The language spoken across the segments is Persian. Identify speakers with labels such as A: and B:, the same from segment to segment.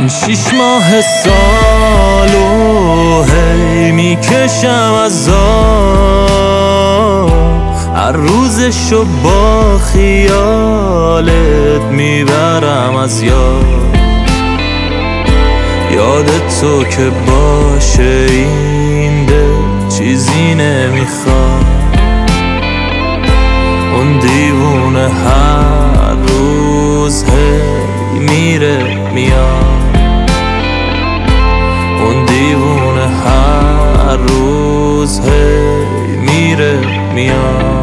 A: 6 ماه سالو هی میکشم از هر روزشو با خیالت میبرم از یادت تو که باشه این دل چیزی نمیخواد. اون دیوونه هر روز هی میره میاد، اون دیوونه هر روز هی میره میاد.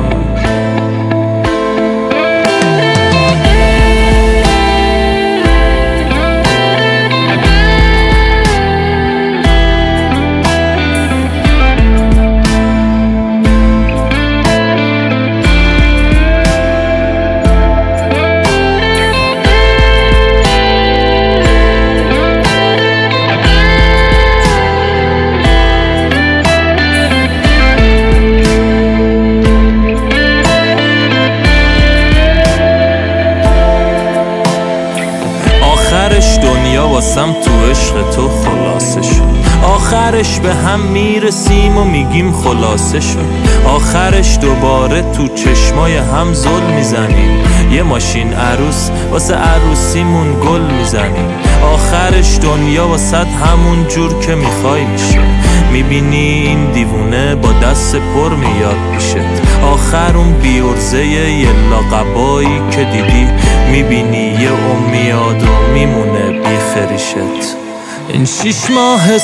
A: آخرش دنیا واسم تو عشق تو خلاصه شد، آخرش به هم میرسیم و میگیم خلاصه شد، آخرش دوباره تو چشمای هم زل میزنیم، یه ماشین عروس واسه عروسیمون گل میزنیم. آخرش دنیا واسه همون جور که میخوای میشه، میبینی این دیوونه با دست پر میاد پیشت. آخر اون بیورزه یه لاقبایی که دیدی، میبینی یه میاد و میمونه بی خریشت. این 6 ماه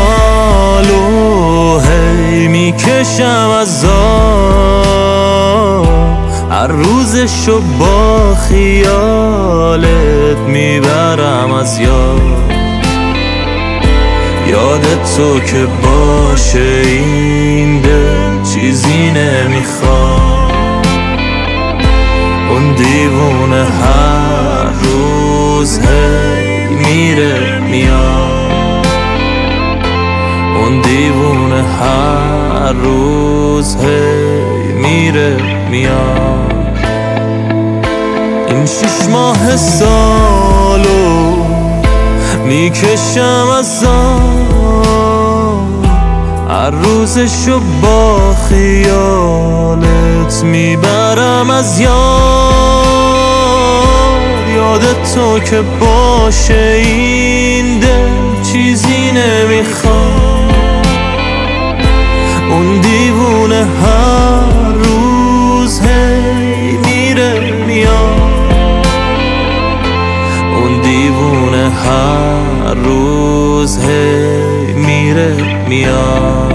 A: سالو هی میکشم از هر روزشو با خیالت میبرم از یادت تو که باشه این دل چیزی نمیخواد. اون دیوونه هر روز هی میره میاد، اون دیوونه هر روز هی میره میاد. این 6 ماه سالو میکشم از هر روزشو با خیالت میبرم از یادت تو که باشه این دل چیزی نمیخواد. اون دیوونه هر روز هی میره میاد، اون دیوونه هر روز هی میره میاد.